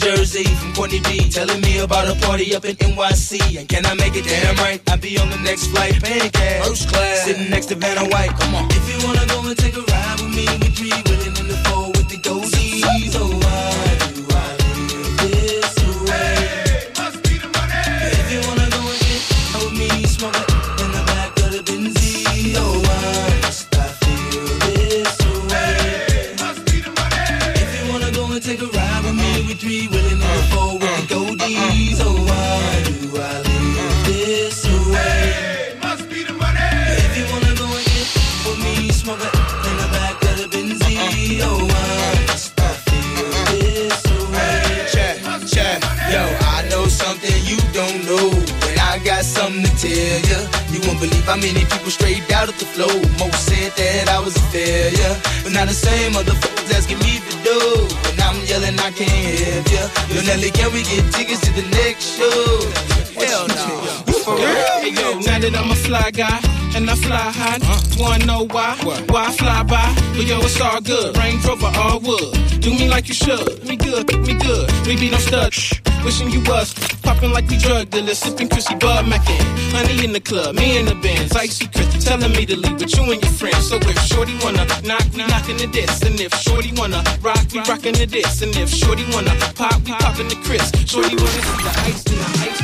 Jersey from Courtney B, telling me about a party up in NYC. And can I make it damn right? I'll be on the next flight, paying cash, first class, sitting next to Vanna White. Come on. If you wanna go and take a ride with me, we three willing in the four with the goldies. Oh, why do I live this way? Hey, must be the money. If you wanna go and get with me, smoke it in the back of the Benzie. Oh, why must I feel this way? Hey, must be the money. If you wanna go and take a ride with me, we three willing in the four with the goldies. Oh, why do I live this way? Hey, must be the money. If you wanna go and get with me, smoke it in the back of the Benzie. Oh, why must I feel this way? Check. Yo, I know something you don't know, and I got something to tell ya. You won't believe how many people straight out of the flow. Most said that I was a failure, but now the same motherfuckers asking me to do. And I'm yelling, I can't help ya. Yo, Nelly, can we get tickets to the next show? Hell no. You for real? Hey, yo, now that I'm a fly guy and I fly high, wanna know why? Why I fly by? But yo, it's all good. Range Rover, all wood. Do me like you should. Me good. We be no stud. Wishing you was popping like we drug dealers, sipping Chrissy Bud Mackin. Honey in the club, me in the Benz, icy Chris telling me to leave with you and your friends. So if Shorty wanna knock, we knockin' the diss. And if Shorty wanna rock, we rockin' the diss. And if Shorty wanna pop, we poppin' the Chris. Shorty wanna see the ice in the ice.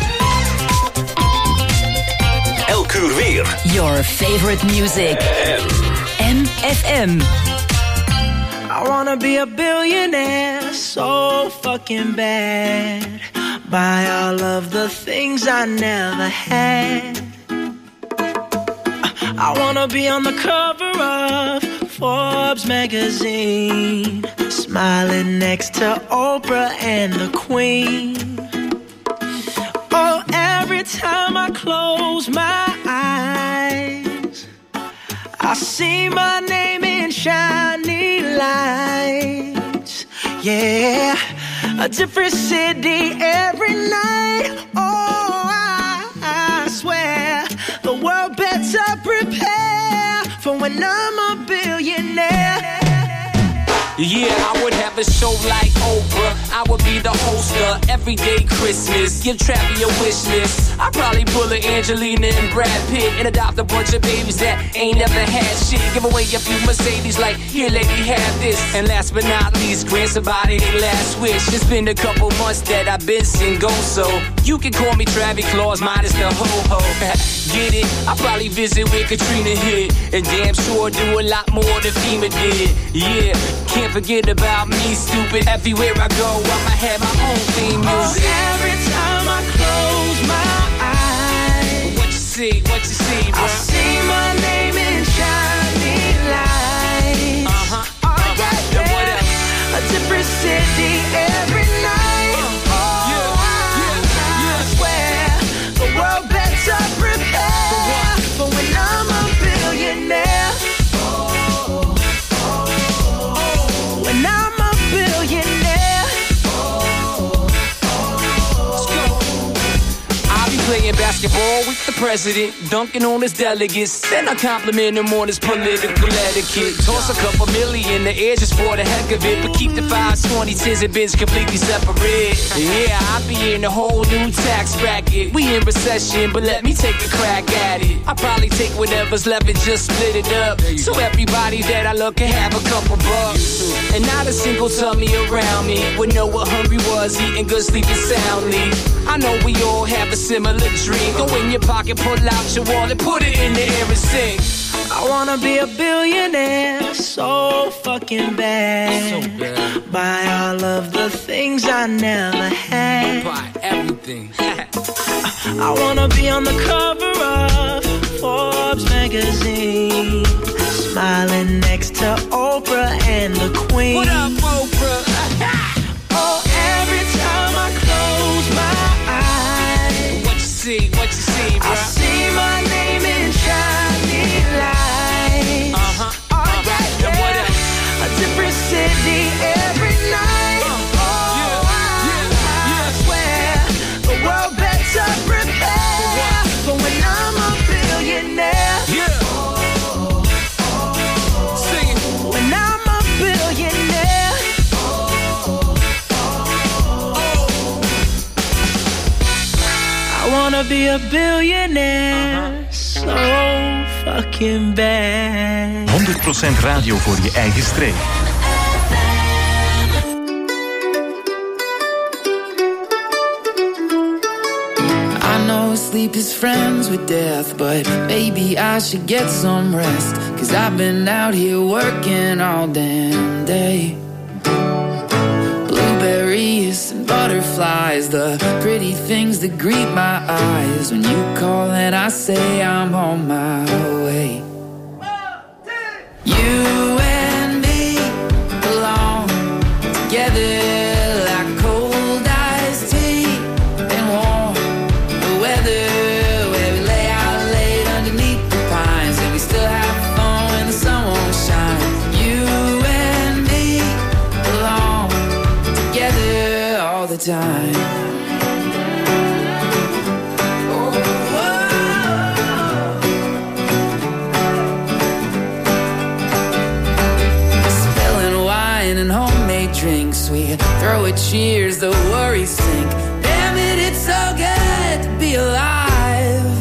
Elk uur weer. Your favorite music. MFM. I wanna be a billionaire so fucking bad. Buy all of the things I never had. I wanna be on the cover of Forbes magazine, smiling next to Oprah and the Queen. Oh, every time I close my eyes, I see my name in shiny lights. Yeah, a different city every night. Oh, I swear the world better prepare for when I'm a billionaire. Yeah, I would have a show like Oprah. I would be the host of Everyday Christmas. Give Travi a wish list. I'd probably pull a Angelina and Brad Pitt and adopt a bunch of babies that ain't never had shit. Give away a few Mercedes like, here lady, have this. And last but not least, grant somebody their last wish. It's been a couple months that I've been single, so you can call me Travis Claus minus the ho-ho. Get it? I'll probably visit where Katrina hit, and damn sure do a lot more than FEMA did. Yeah, can't forget about me, stupid. Everywhere I go, I'ma have my own theme music. Oh, every time I close my eyes, what you see, bro? I see my name in shiny lights. Yeah. What else? A different city every night. I swear the world better prepare for when I'm a billionaire. When I'm a billionaire. Let's go. I'll be playing basketball with the president, dunking on his delegates. Then I compliment him on his political etiquette. Toss a couple million in the air just for the heck of it, but keep the 5s, 20s, 10s, and bins completely separate. Yeah, I'll be in a whole new tax bracket. We in recession, but let me take a crack at it. I'll probably take whatever's left and just split it up, so everybody that I love can have a couple bucks. And not a single tummy around me would know what hungry was, eating good, sleeping soundly. I know we all have a similar dream. Go in your pocket, pull out your wallet, put it in the air and sing. I wanna be a billionaire so fucking bad. So bad. Buy all of the things I never had. Buy everything. I wanna be on the cover of Forbes magazine, smiling next to Oprah and the Queen. What up, Oprah? Oh, every time I close my eyes, What you see, bro? I see my name in shiny lights. And what else? A different city every night. I swear the world better prepare for when I'm a billionaire. Yeah. Sing it. When I'm a billionaire. wanna be a billionaire, so fucking bad. 100% radio voor je eigen streek. I know sleep is friends with death, but maybe I should get some rest, 'cause I've been out here working all damn day. Blueberries and butterflies, the pretty things that greet my eyes when you call and I say I'm on my way. You and me belong together like cold iced tea and warm weather, where we lay out late underneath the pines and we still have fun when the sun won't shine. You and me belong together all the time. Spilling wine and homemade drinks, we throw a cheers, the worries sink. Damn it, it's so good to be alive.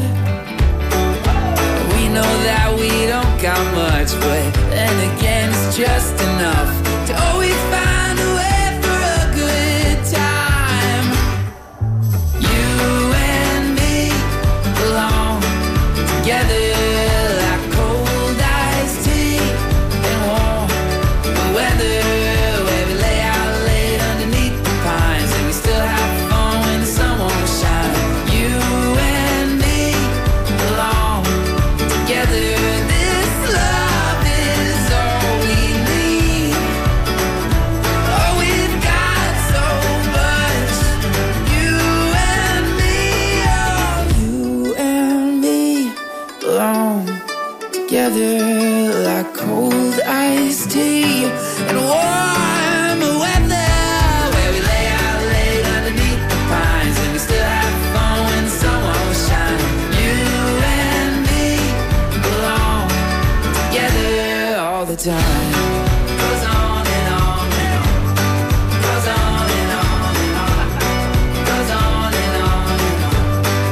We know that we don't got much, but then again it's just enough to always find a way for a good time. You and me belong together like cold iced tea and warm weather, where we lay out late underneath the pines and we still have fun when the sun won't shine. You and me belong together. This love is all we need. Oh, we've got so much. You and me, oh, you and me belong together like cold iced tea and warm weather, where we lay out late underneath the pines and we still have fun when the sun won't shine. You and me belong together all the time. Goes on and on and on. Goes on and on and on. Goes on and on and on.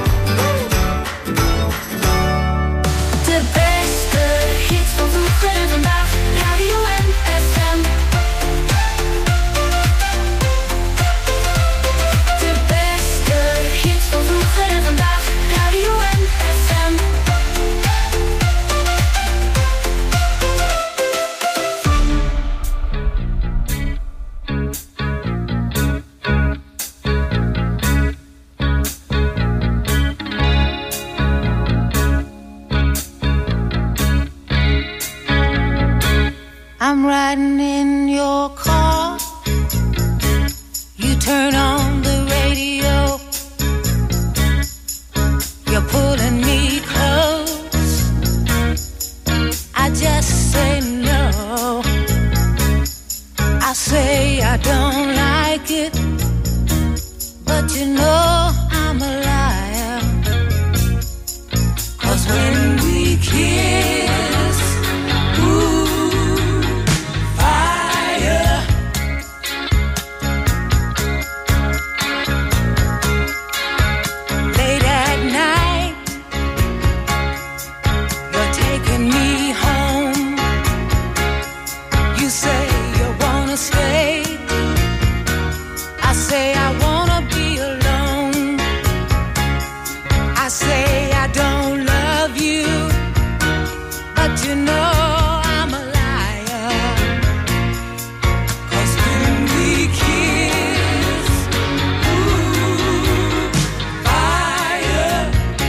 De beste hits van vroeger en vandaag, Radio NFM. De beste hits van vroeger en vandaag, Radio NFM. I'm riding in your car. You turn on the radio. You're pulling me close. I just say no. I say I don't like it, but you know I'm a liar. 'Cause when we kiss, ooh, fire. Late at night, you're taking me home. You say you wanna stay. I say I wanna be alone. I say I don't love you, but you know I'm a liar. 'Cause when we kiss, ooh, fire.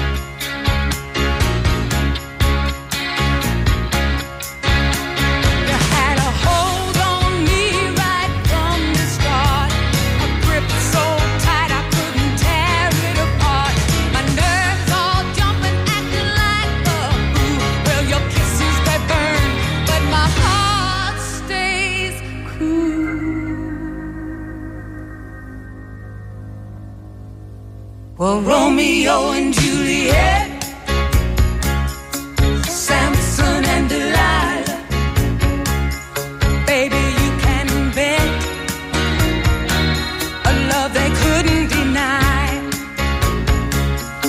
You had a hold on me right from the start, a grip so tight I couldn't tear it apart. My nerves all jumping, acting like a fool. Well, your kisses they burn, but my heart stays cool. Well, Romeo and Juliet, Samson and Delilah, baby, you can bet a love they couldn't deny.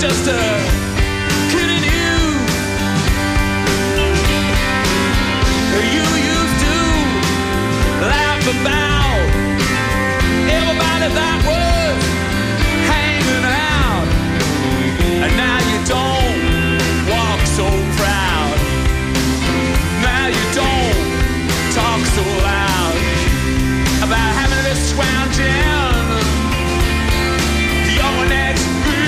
just kidding you. You used to laugh about everybody that was hanging out, and now you don't walk so proud. Now you don't talk so loud about having this scrounging your next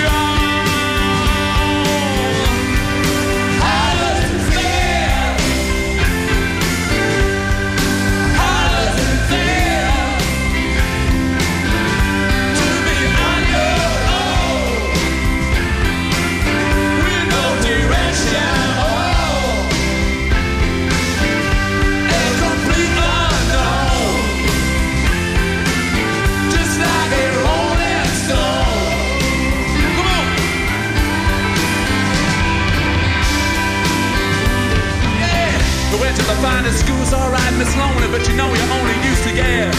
the finest school's alright, Miss Lonely, but you know you only used to get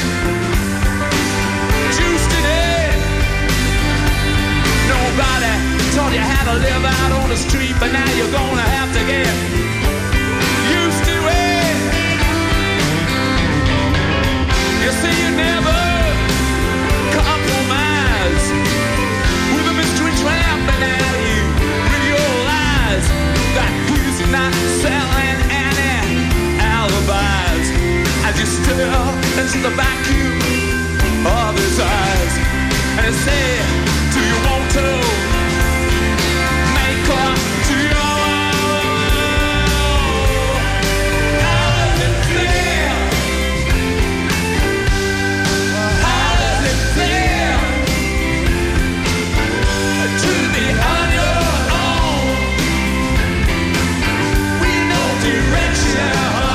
juiced in it. Nobody taught you how to live out on the street, but now you're gonna have to get used to it. You see, you never compromise with a mystery tramp, and now you realize that he's not selling alibis as you stare into the vacuum of his eyes, and he say, do you want to make up to your how does it feel? How does it feel to be on your own with no direction?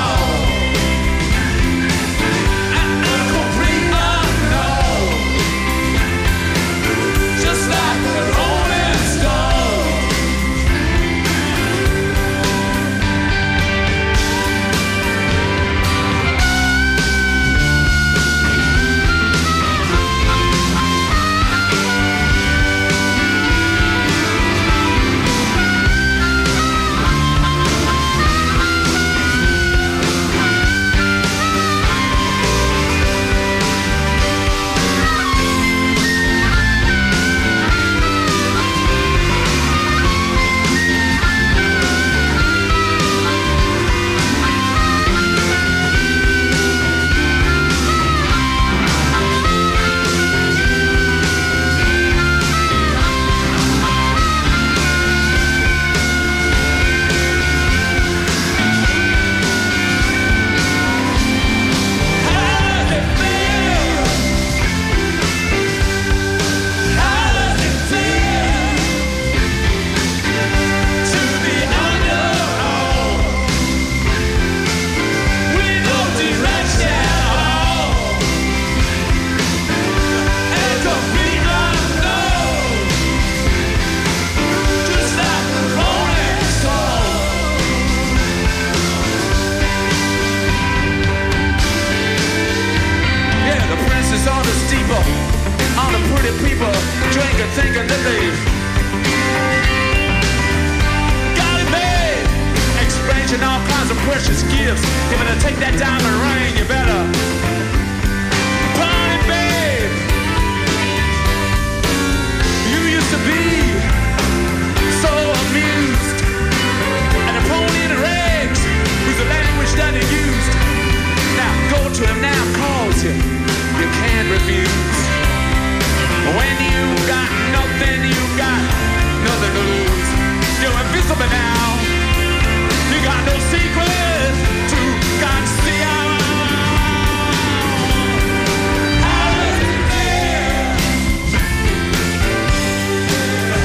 Thinking that they got it made, exchanging all kinds of precious gifts. If to take that diamond ring, you better pawn it, babe. You used to be so amused, and a pony in the rags was the language that he used. Now go to him now, calls you can't refuse. When you got nothing, you got nothing to lose. You're invisible now. You got no secret to conceal. How does it feel?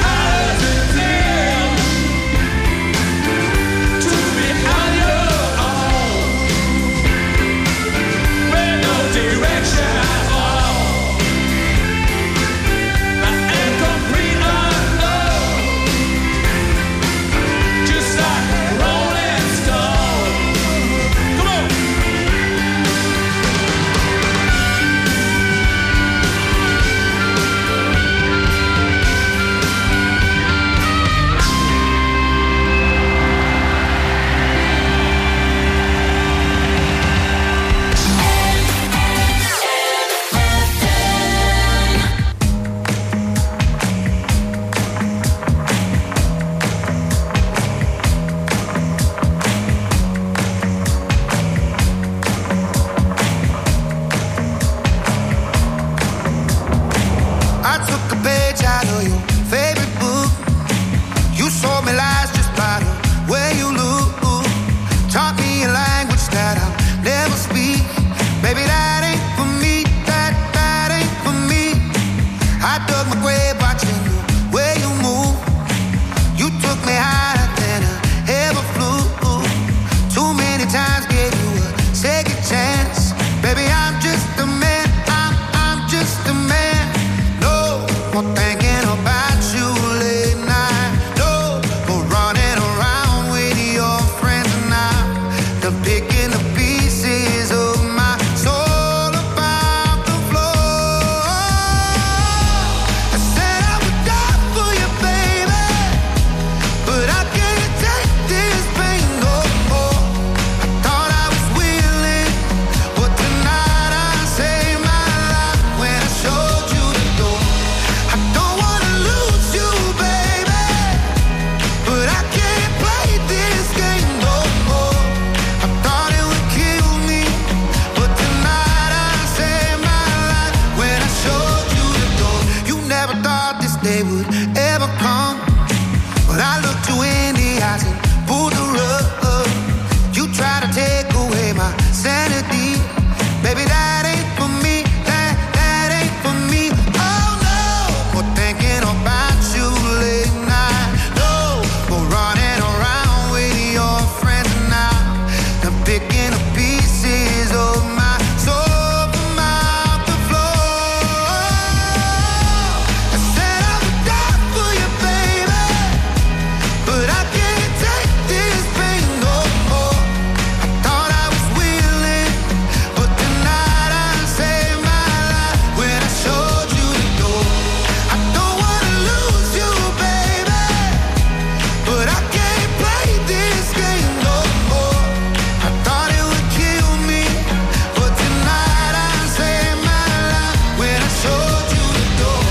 taking the pieces of my soul from out the floor. I said I would die for you, baby, but I can't take this pain no more. I thought I was willing, but tonight I saved my life when I showed you the door. I don't wanna lose you, baby, but I can't play this game no more. I thought it would kill me, but tonight I saved my life when I showed you the door.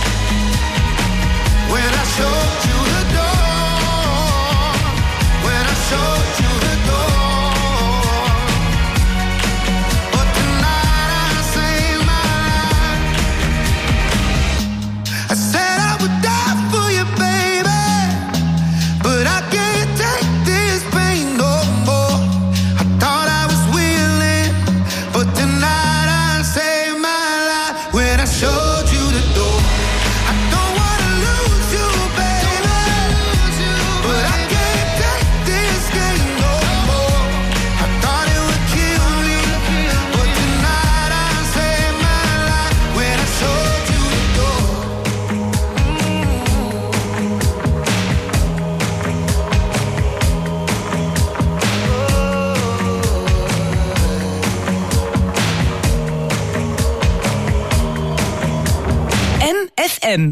When I showed you the door. When I showed you the door. But tonight I saved my life. I said I would die for you, baby, but I can't take this pain no more. I thought I was willing, but tonight I saved my life when I showed you the door. I don't wanna lose you, baby, but I can't take this game no more. I thought it would kill me, but tonight I saved my life when I showed you the door. MFM.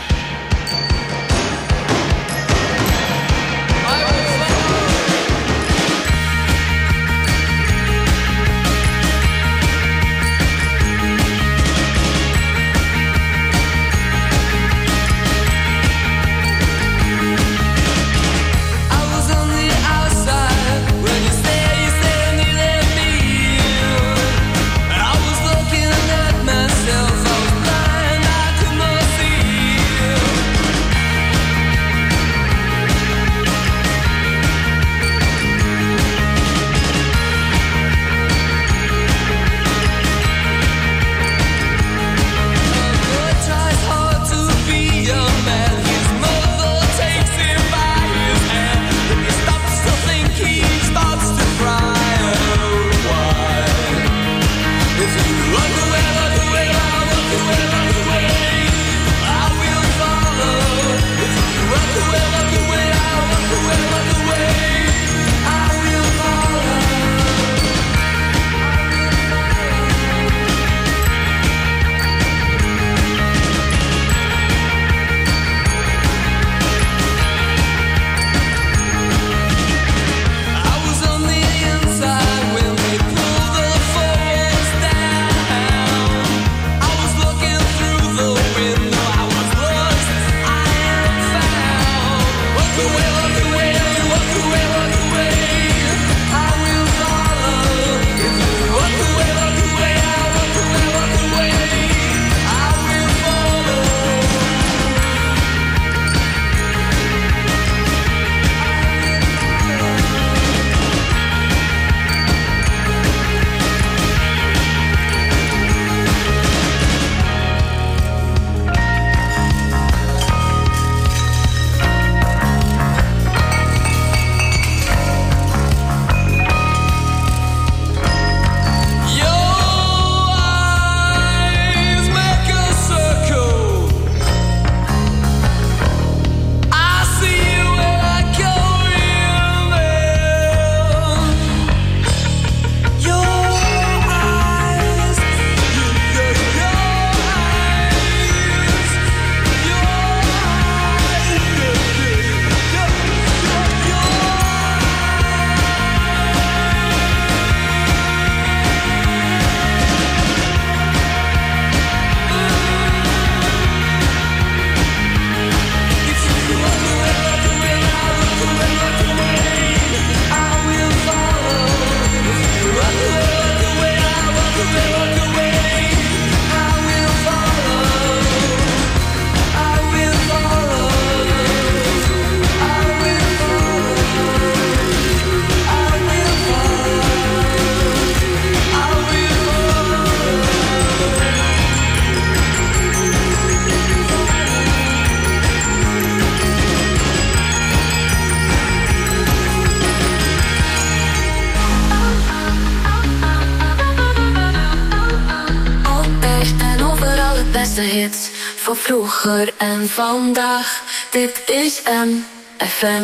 I was on the outside when you said you let me in. And I was looking at myself, I was blind, I could not see. beste hits voor vroeger en vandaag. Dit is MFM.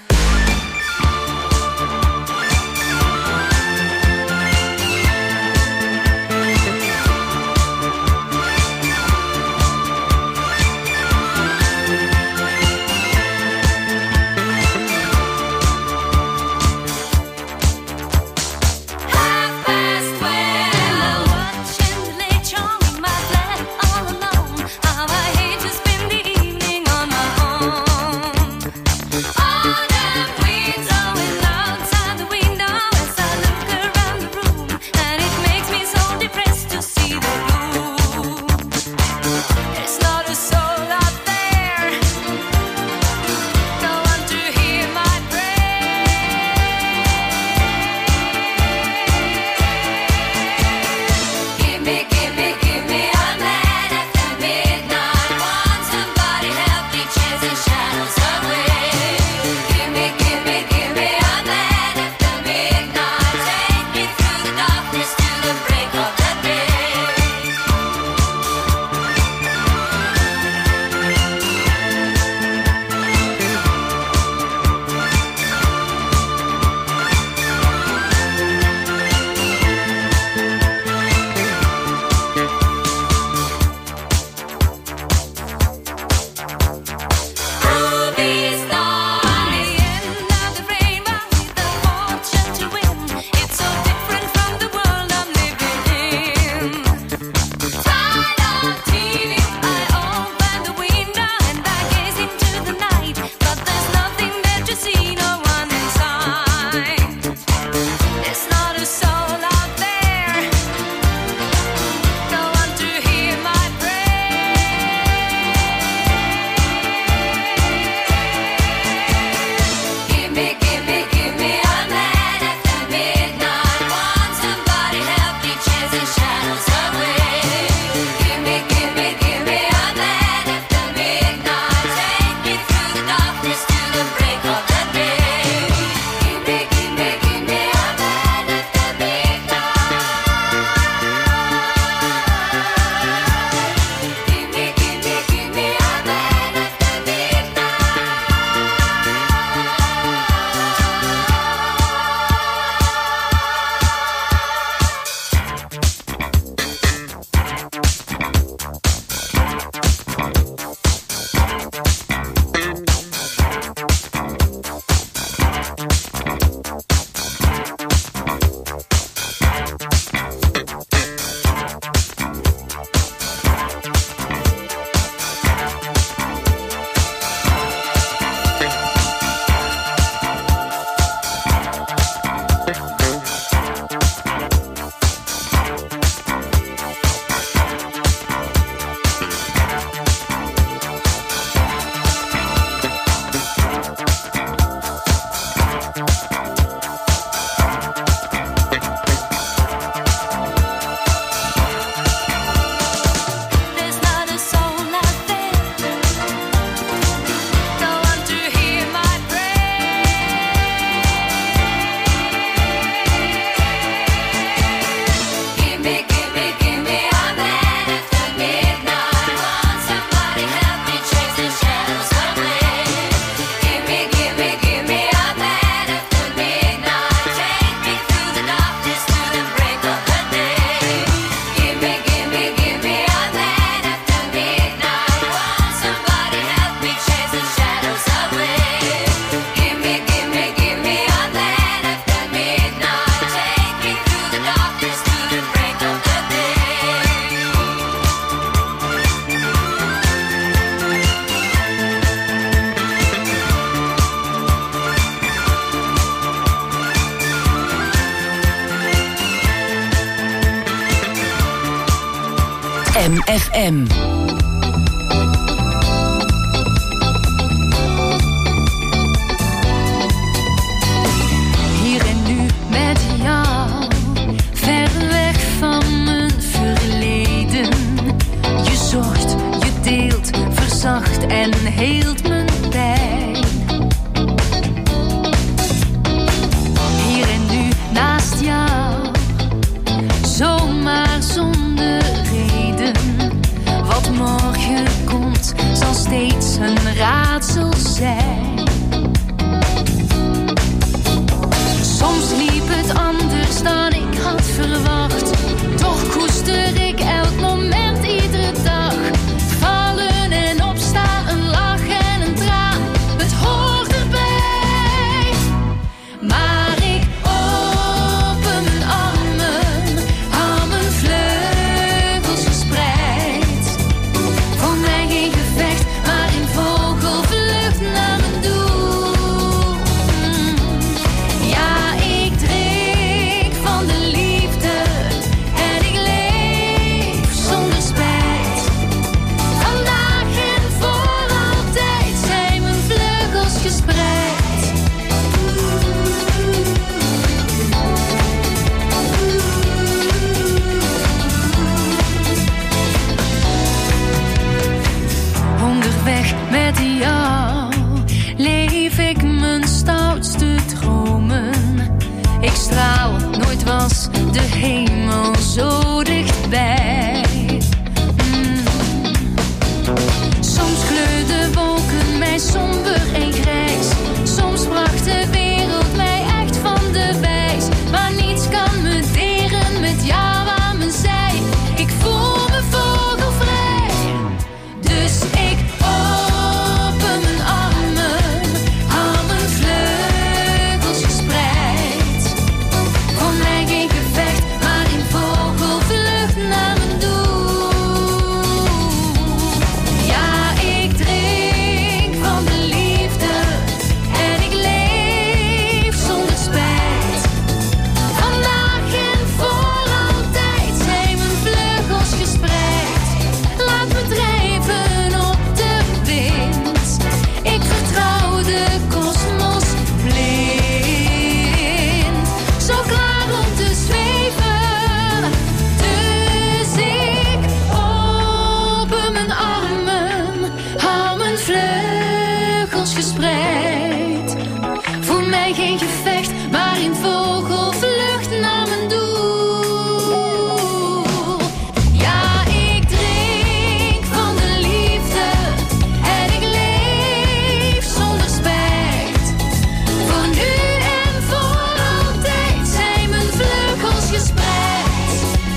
MFM. Hier en nu met jou, ver weg van mijn verleden. Je zorgt, je deelt, verzacht en heelt mijn pijn. Hier en nu naast jou, zomaar zonder reden. Wat mooi raadsel zijn. Soms liep het anders dan ik had verwacht. Toch koester ik elk moment, iedere dag. Vallen en opstaan, een lach en een traan. Het hoort erbij. Maar ik open mijn armen, hou mijn vleugels verspreid. Voor mij geen gevecht, maar in vogelvlucht naar mijn doel. Ja, ik drink van de liefde en ik leef zonder spijt. Vandaag en voor altijd zijn mijn vleugels gespreid. Onderweg met jou leef ik mijn stoutste dromen. Ik straal, nooit was de hemel zo dichtbij. Soms kleurden wolken mij somber en grijs. Soms bracht de wereld mij echt van de wijs. Maar niets kan me deren met jou aan mijn zij. Ik voel me vogelvrij. Dus ik open mijn armen, hou mijn vleugels gespreid. Voor mij geen gevecht, maar in vogelvlucht naar mijn doel. Ja, ik drink van de liefde en ik leef zonder spijt. Vandaag en voor altijd zijn mijn vleugels gespreid. Laat me drijven op de wind. Ik vertrouw de kosmos blind. Zo klaar om te zweven. Dus ik open mijn armen, hou mijn vleugels gespreid. Voor mij geen gevecht, maar in vogelvlucht naar mijn doel. Ja, ik drink van de liefde en ik leef zonder spijt. Voor nu en voor altijd zijn mijn vleugels gespreid.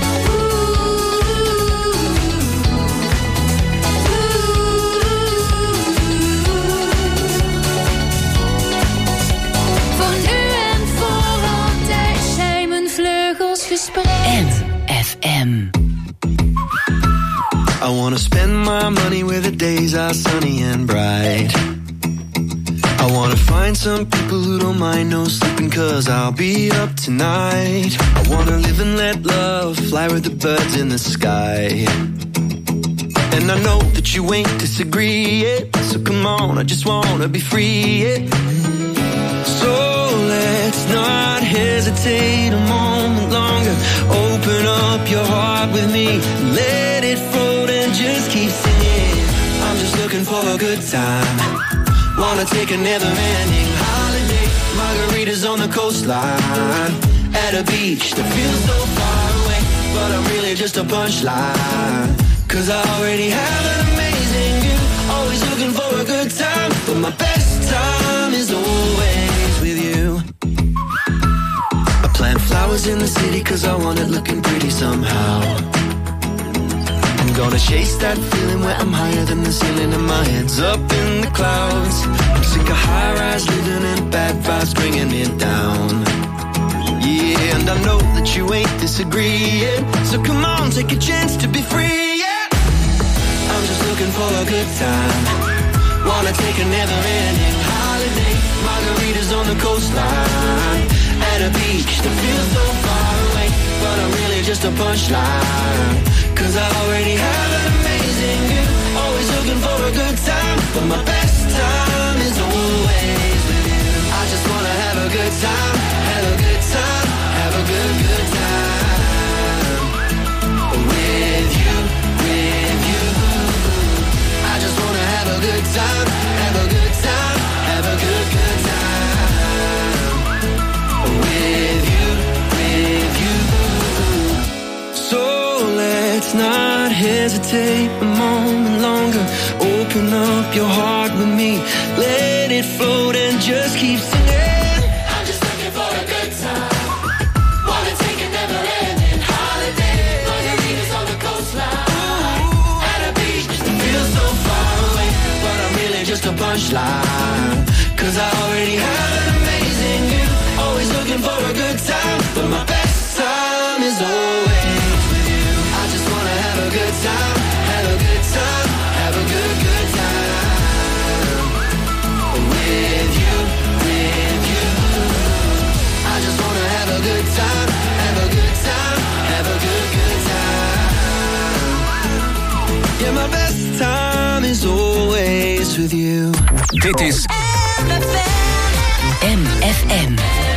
Voor nu en voor altijd zijn mijn vleugels gespreid. NFM. I wanna spend my money where the days are sunny and bright. I wanna find some people who don't mind no sleeping, 'cause I'll be up tonight. I wanna live and let love fly with the birds in the sky. And I know that you ain't disagree, yeah. So come on, I just wanna be free, yeah. So let's not hesitate a moment longer. Open up your heart with me, let it float and just keep singing. I'm just looking for a good time. Wanna take a never-ending holiday. Margaritas on the coastline, at a beach that feels so far away. But I'm really just a punchline, 'cause I already have an amazing view. Always looking for a good time, but my best time is always with you. I plant flowers in the city 'cause I want it looking pretty somehow. I'm gonna chase that feeling where I'm higher than the ceiling and my head's up in the clouds. I'm sick of high-rise living and bad vibes bringing me down. Yeah, and I know that you ain't disagreeing, so come on, take a chance to be free, yeah. I'm just looking for a good time. Wanna take a never-ending holiday. Margaritas on the coastline, at a beach that feels so far away. But I'm really just a punchline, 'cause I already have an amazing view. Always looking for a good time, but my best time is always with you. I just wanna have a good time, have a good time, have a good, good time. With you, with you. I just wanna have a good time, have a good time, have a good, good time. With you, with you. So let's not hesitate a moment longer. Open open up your heart with me. Let it float and just keep singing. I'm just looking for a good time. Wanna take a never-ending holiday. Margaritas on the coastline. At a beach, Feel so far away, but I'm really just a punchline. 'Cause I already have an amazing view. Always looking for a good time, but my best time is always with you. I just wanna have a good time, have a good time, have a good, good time. With you, with you. I just wanna have a good time, have a good time, have a good, good time. Yeah, my best time is always with you. Dit is MFM.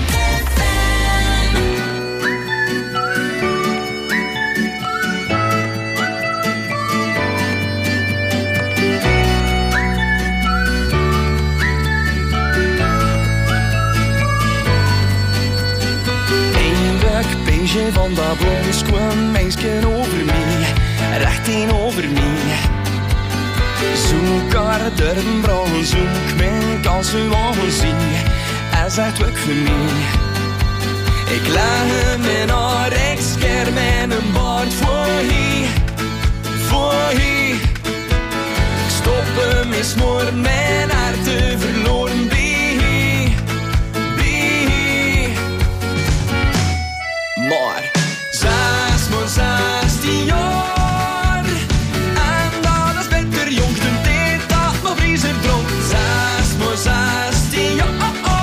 Beige van dat blond kwam meisje over mij, recht tegenover mij. Zoek haar durven brouwen, zoek mijn kans u aan zien. Hij zegt ook voor mij. Ik leg hem in haar rekskerm en een baard voor hier, voor hier. Ik stop hem eens maar mijn hart te verloren bij. Maar 16 jaar en dat is beter jong de tijd dat nog vriezer dronk. 16 jaar,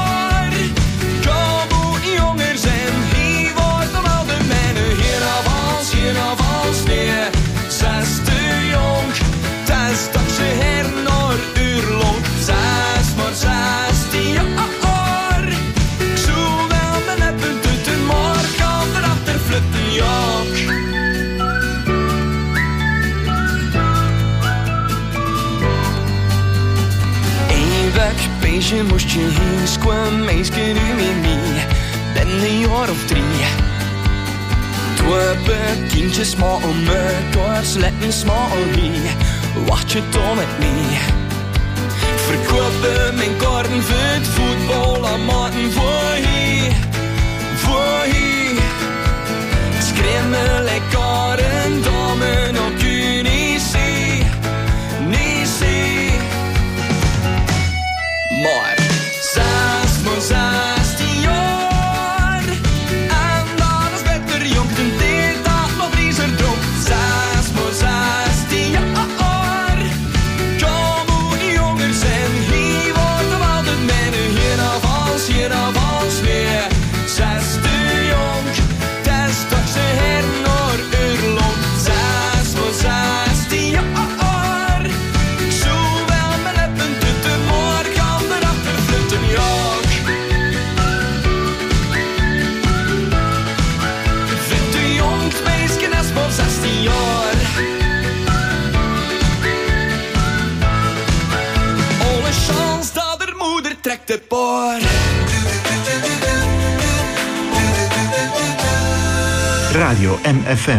kan moet jonger zijn, hier wordt dan al de mijne. Hier avans, nee, 6 te jong, het is dat ze her naar uur lang. 16 jaar, ik zou wel mijn hebben tutten, maar kan erachter flutten, ja. Beige moest je heen, kwam meisje nu met mij. Ben een jaar of 3. Twee kindjes maar om mekaar sletten smaal hier. Wacht je dan met mij? Verkopen mijn kaarten voor het voetbal aan maten voor hier, voor hier. Schreef me lekker een dame op Unicie, Nicie. Maar 16 jaar en dat is beter jong de tijd dat nog vriezer dronk. 16 jaar, kan moet jonger zijn, hier wordt hem altijd mijne. Hier avans, nee, 6 te jong, het is toch ze her naar uur lang. 16 jaar, ik zou wel mijn lippen tutten, maar kan erachter flutten, ja. Vind u jong, het meisje is maar 16 jaar. Alle chance dat er moeder trekt de paar. Radio MFM.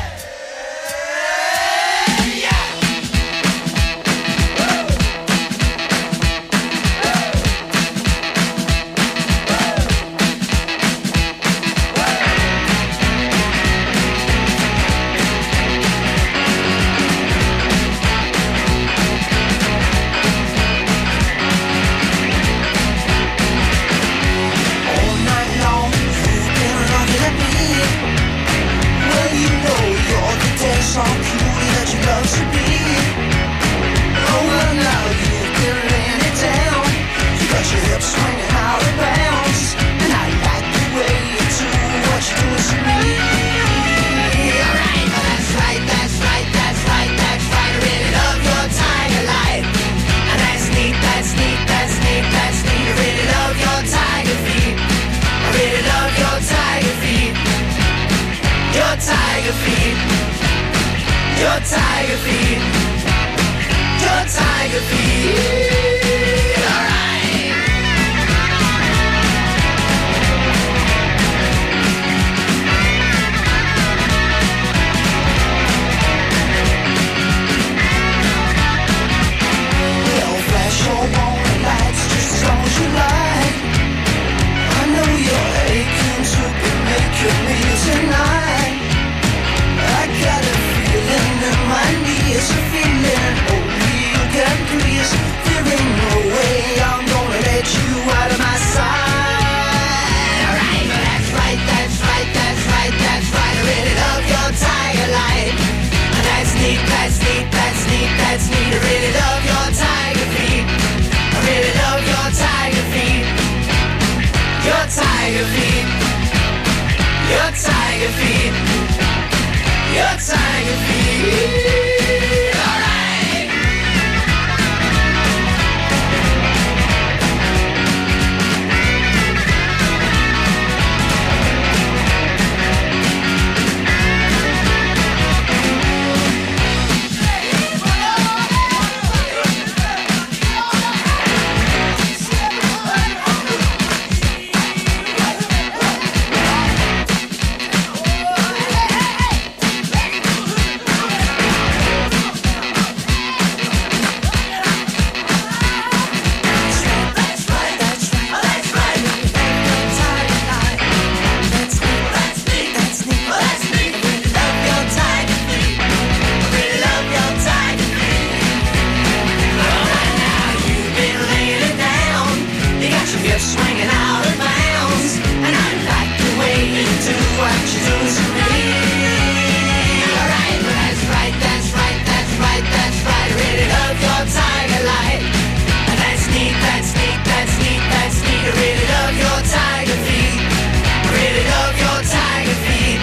all night long, you've been looking at me. Well, you know you're the dance all cutie that you love to be. Oh, well, now you've been laying it down. You got your hips swinging out of bounds, and I like the way you do what you're doing to me. Alright, that's right, that's right, that's right, that's right. I really love your tiger light, and that's neat, that's neat, that's neat, that's neat. I really love your tiger feet. I really love your tiger feet. Your tiger feet. Your tiger feet. Your tiger feet. Alright. tiger feet. Your tiger feet. Alright. Swinging out of bounds, and I like the way you do what you do to me. Alright, that's right, that's right, that's right, that's right. I really love your tiger light. And that's neat, that's neat, that's neat, that's neat. I really love your tiger feet. I really love your tiger feet.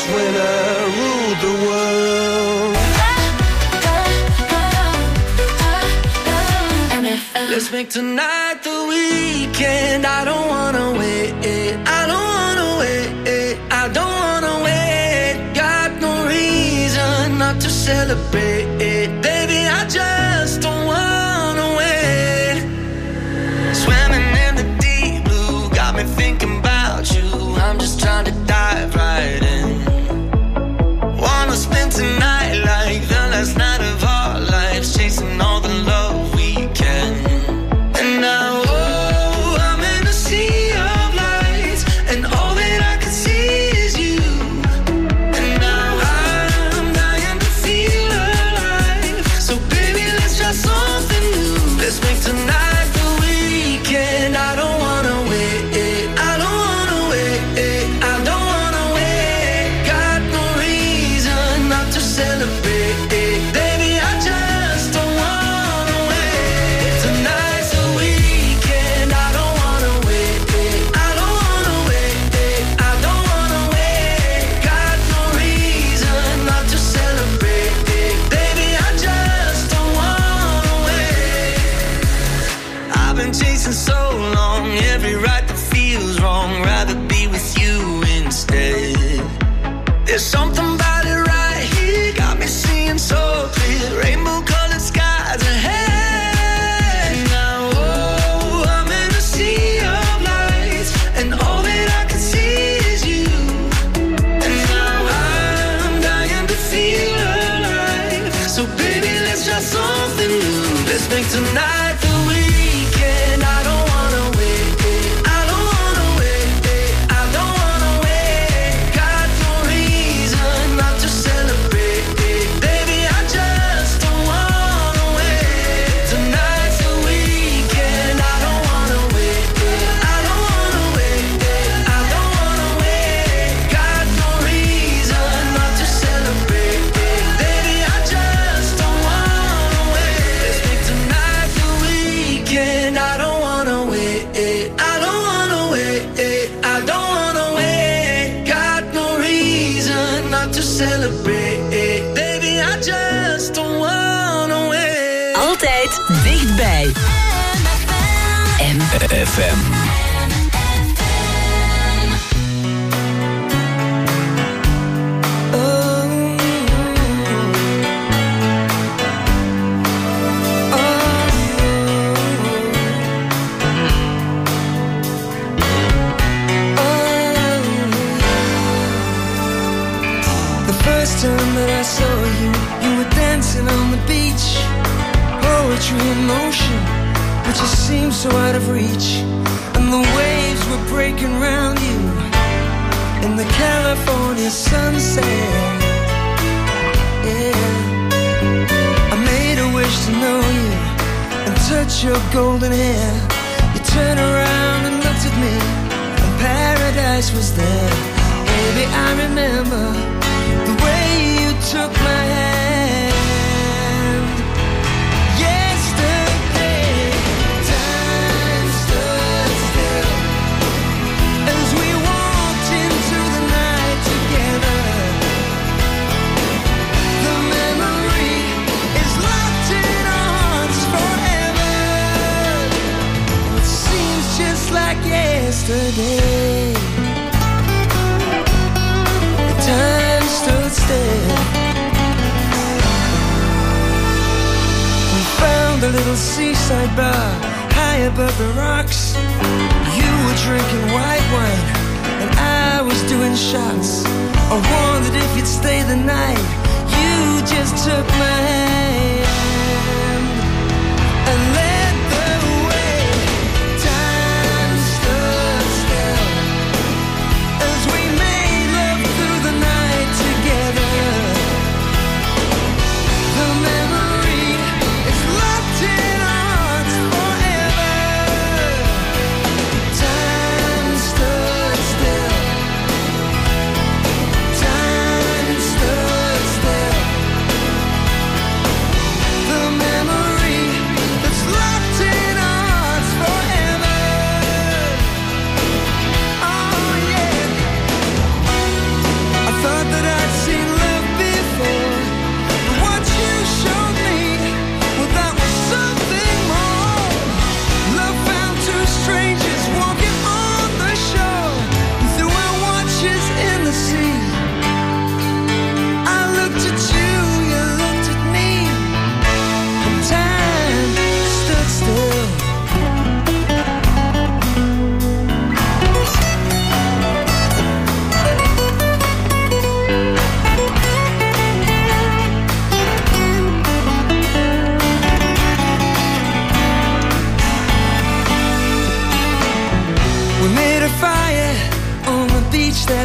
once when I ruled the world. Let's make tonight the weekend. I don't wanna wait. I don't wanna wait. I don't wanna wait. Got no reason not to celebrate. Baby, I just don't wanna wait. Swimming in the deep blue got me thinking about you. I'm just trying to dive right in. Wanna spend tonight like the last night of our lives, chasing all the love we can. And now, oh, I'm in a sea of lights, and all that I can see is you. And now I'm dying to feel alive. So baby, let's try something new. Let's make tonight the weekend. I don't wanna wait. I don't wanna wait. I don't wanna wait. Got no reason not to celebrate. Baby, I just don't wanna wait. Tonight's the weekend. I don't wanna wait. I don't wanna wait. I don't wanna wait. Got no reason not to celebrate. Baby, I just don't wanna wait. I've been chasing so long, every right that feels wrong. Rather be with you instead. There's something about it right here, got me seeing so clear. Rainbow colored skies ahead. Now, oh, I'm in a sea of lights, and all that I can see is you. And now I'm dying to feel alive. So baby, let's try something new. Let's make tonight the weekend. I don't wanna wait. I don't wanna wait. I don't wanna wait. Got no reason not to celebrate. Baby, I just don't wanna wait. Tonight's the weekend. I don't wanna wait. I don't wanna wait. I don't wanna wait. Got no reason not to celebrate. Baby, I just don't wanna wait. Let's make tonight the weekend. I don't wanna wait. I don't wanna wait. I don't wanna wait. Got no reason not to celebrate. Baby, I just don't wanna wait. Altijd dichtbij. FM. The first time that I saw you, you were dancing on the beach. Poetry in motion, but you seemed so out of reach. And the waves were breaking round you in the California sunset. Yeah, I made a wish to know you and touch your golden hair. You turned around and looked at me, and paradise was there. Baby, I remember the way you took my hand. Yesterday, time stood still as we walked into the night together. The memory is locked in our hearts forever. It seems just like yesterday. Time stood still. We found a little seaside bar high above the rocks. You were drinking white wine and I was doing shots. I wondered if you'd stay the night. You just took my hand and led the way. Time stood still as we made love through the night together. The memory is locked in our hearts forever. Time stood still. Time stood still.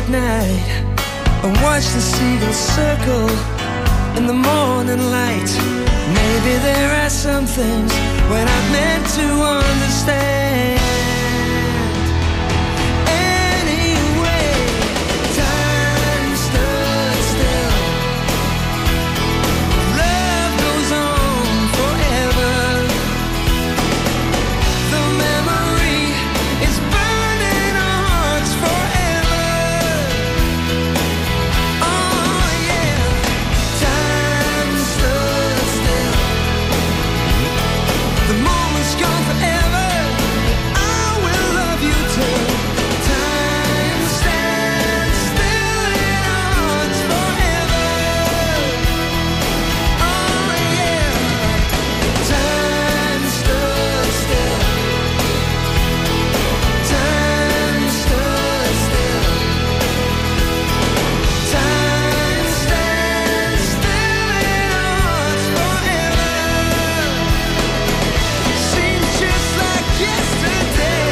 at night and watch the seagulls circle in the morning light. Maybe there are some things when I'm meant to understand. Anyway, time stood still. Love goes on forever. The memory is burning our hearts forever. Oh yeah, time stood still. The moment's gone forever. I will love you till time stands still in our hearts forever. Oh yeah, time stood still. Time stood still. Time stands still in our hearts forever. Seems just like yesterday.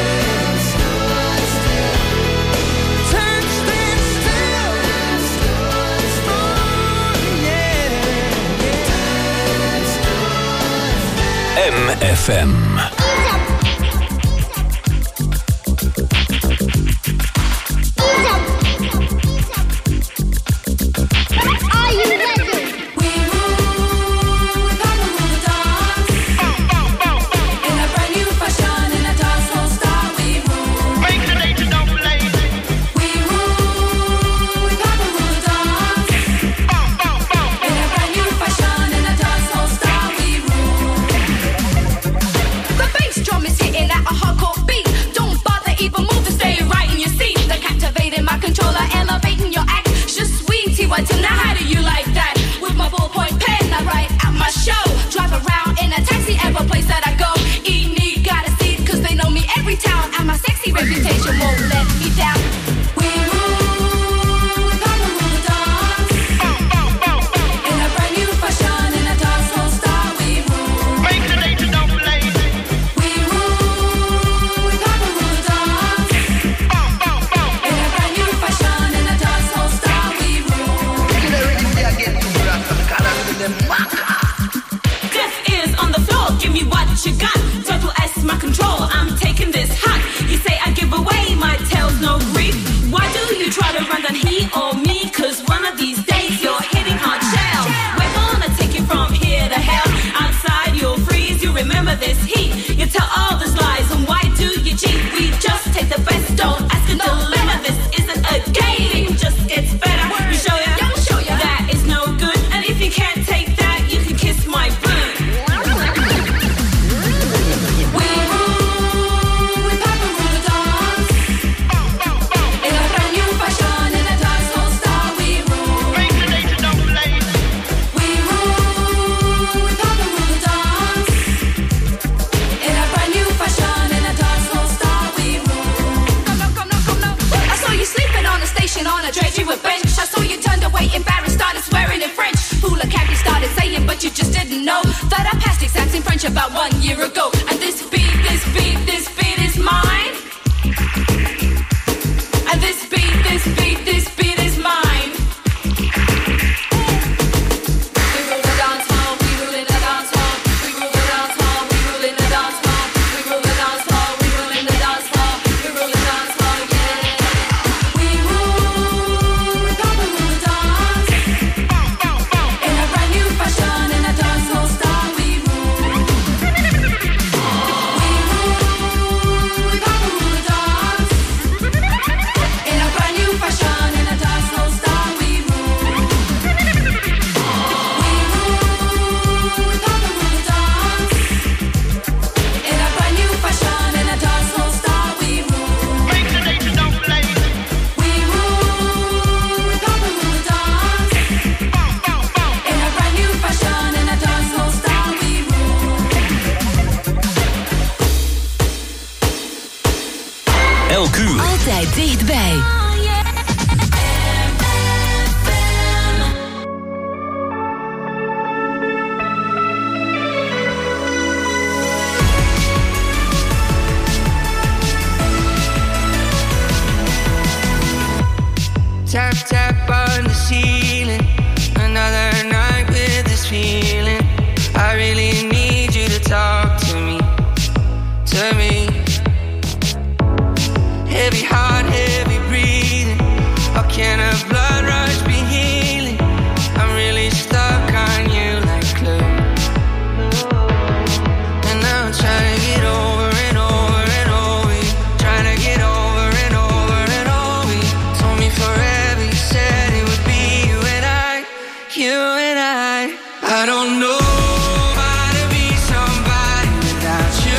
Time stands still. Oh yeah. MFM. Are you ready? We rule with all the rules dance. In a brand new fashion, in a dance hall style, we rule. Break the nature, don't play. We rule with all the rules dance. In a brand new fashion, in a dance hall style, we rule. The bass drum is hitting at a hardcore beat. Don't bother, even move to stay right in your seat. The captivating my controller, elevating your act. Just sweetie, what now? How do you like that? With my ballpoint pen, I write at my show. Drive around in a taxi, every place that I go. Eat, need, gotta see, cause they know me every town. And my sexy reputation won't let me down. We rule with all the rules dance. In a brand new fashion, in a dance hall style, we rule. Break the nature, don't play. We rule with all the rules dance. In a brand new fashion, in a dance hall style, we rule. Deaf ears on the floor, give me what you got. Total S my control, I'm taking this hot. You say I give away, my tail's no grief. Why do you try to run on he or me? Cause one of these days you're hitting hard shell. We're gonna take you from here to hell. Outside you'll freeze, you remember this heat. You tell all these lies and why do you cheat? We just take the best, don't ask a dilemma. This isn't a game, it just gets better. We show ya that is no good. And if you can't take that, you can kiss my boot. We rule with all the rules dance. In a brand new fashion, in a dance hall style, we rule. Break the nature, don't play. We rule with all the rules dance. In a brand new fashion, in a dance hall style, we rule. I saw you sleeping on the station on a dredgy with bench. I saw you turned away, embarrassed, started swearing in French. Fool a cat, you started saying, but you just didn't know that I passed exams in French about 1 year ago. And this beat is mine. And this beat is mine. We rule the dance hall, we rule in the dance hall. We rule the dance hall, we rule in the dance hall. We rule the dance hall, we rule in the dance hall. We rule the dance hall, yeah. We rule with all the rules dance. In a brand new fashion, in a dance hall style, we rule. We rule with all the rules dance. In a brand new fashion, in a dance hall style, we rule. We rule with all the rules dance. In a brand new fashion, in a dance hall style, we rule. Break the nature, don't play. We rule with all the rules dance. In a brand new fashion, in a dance hall style, we rule. Elk uur. Altijd dichtbij. know how to be somebody without you.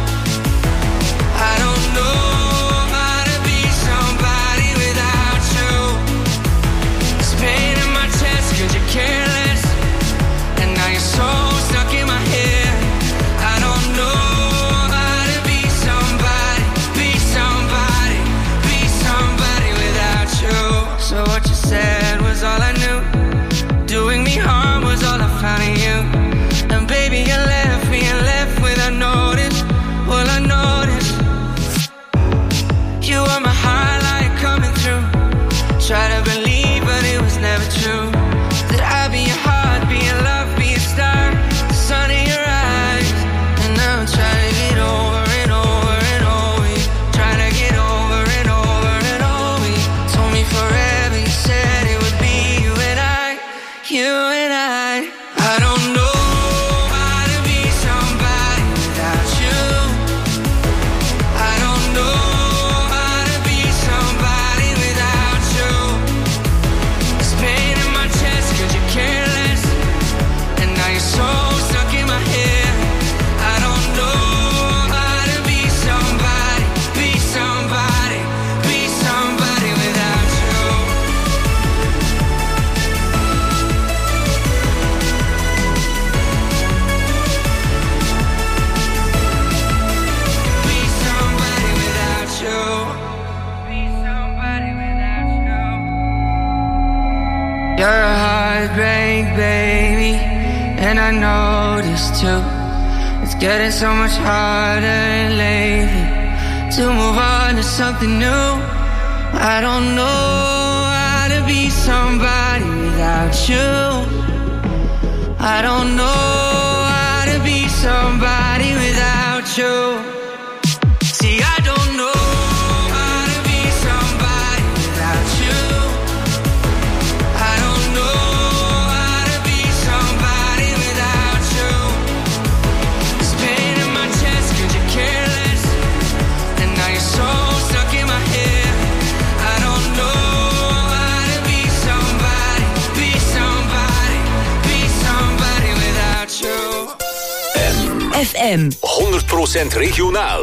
I don't know how to be somebody without you. It's pain in my chest 'cause you're careless, and now you're so stuck in my head. I don't know how to be somebody, be somebody, be somebody without you. So what you said was all I knew. Doing me harm was all I found in you. And baby, you left me and left without notice. Well, I noticed you were my highlight coming through. Try to believe, but it was never true. That I'd be your heart, be your love, be your star, the sun in your eyes. And now I'm trying to get over and over and over you. Trying to get over and over and over you. Told me forever, you said it would be you and I, you and I. I don't know how to be somebody without you. I don't know how to be somebody without you. It's pain in my chest 'cause you're careless, and now you're so stuck in my head. I don't know how to be somebody, be somebody, be somebody without you. Be somebody without you. Be somebody without you. You're a heartbreak, baby, and I know this too. It's getting so much harder lately to move on to something new. I don't know how to be somebody without you. I don't know how to be somebody without you. See, I don't know how to be somebody without you. I don't know how to be somebody without you. It's pain in my chest 'cause you're careless, and now you're so stuck in my head. I don't know how to be somebody, be somebody, be somebody without you. FM 100% regionaal.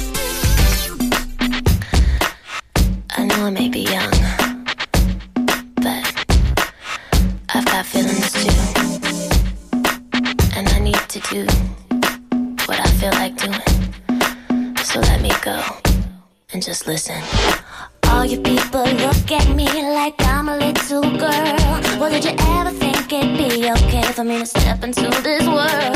I know I may be young, but I've got feelings too. And I need to do what I feel like doing. So let me go and just listen. All you people look at me like I'm a little girl. Well, did you ever think it'd be okay for me to step into this world?